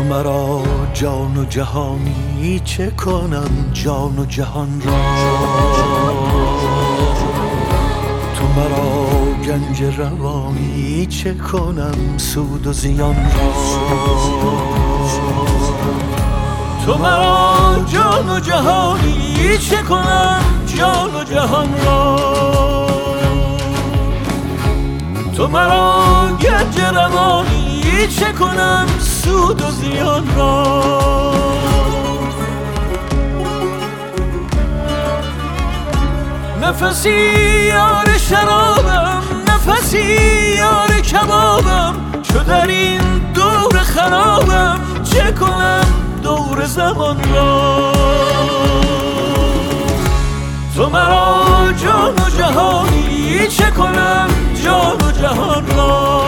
مرا جان و جهانی چه کنم جان و جهان را، تو مرا گنج روانی چه کنم سود و زیان را، تو مرا جان و جهانی چه کنم جان و جهان را، تو مرا گنج روانی چه کنم سود و زیان را. نفسی یار شرابم، نفسی یار کبابم، چو در این دور خرابم چه کنم دور زمان را، تو مرا جان و جهانی چه کنم جان و جهان را،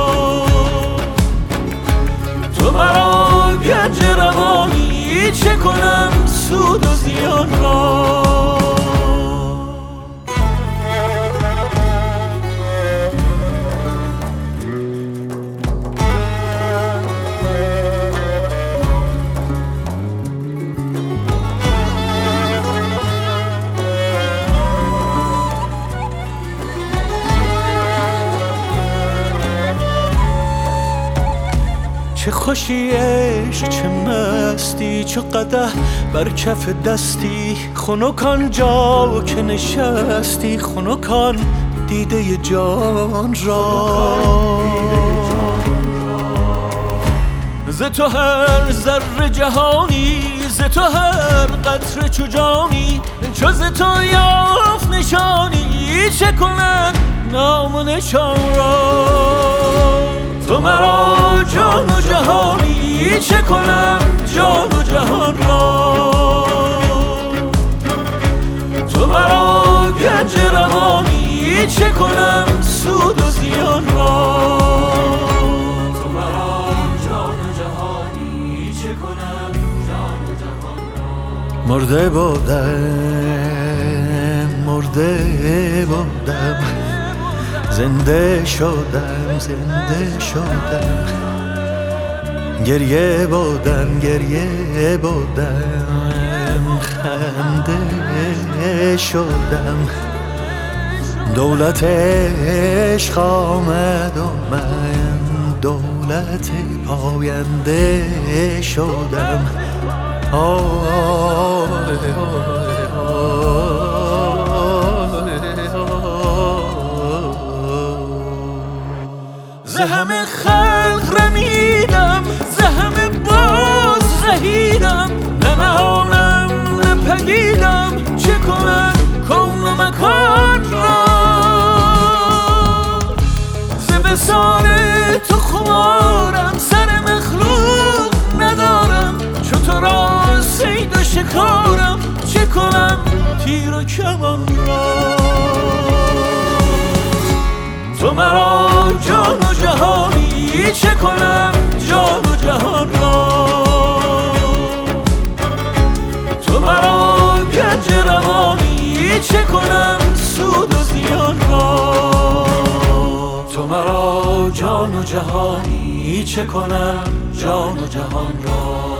تو مرا گنج روانی چه کنم سود و زیان را. چه خوشی عشق چه مستی، چو قدح بر کف دستی، خنکان جا که نشستی، خنکان دیده جان را، ز تو هر ذره جهانی، ز تو هر قطره چو جانی، چو ز تو یافت نشانی چه کند نام و نشان را، تو مرا جان و جهانی چه کنم جان و جهان را، تو مرا گنج روانی چه کنم سود و زیان را، تو مرا جان و جهانی چه کنم جان و جهان را. مرده بودم زنده شدم، زنده شدم، گریه بودم خنده شدم، دولت عشق آمد و من دولت پاینده شدم. ز همه خلق رمیدم، ز همه باز رهیدم، نه نهانم نه پدیدم چه کنم کون و مکان را، ز وصال تو خمارم، سر مخلوق ندارم، چو تو را صید و شکارم چه کنم تیر و کمان را، تو مرا جان و جهانی چه کنم جان و جهان را، تو مرا گنج روانی چه کنم سود و زیان را، تو مرا جان و جهانی چه کنم جان و جهان را.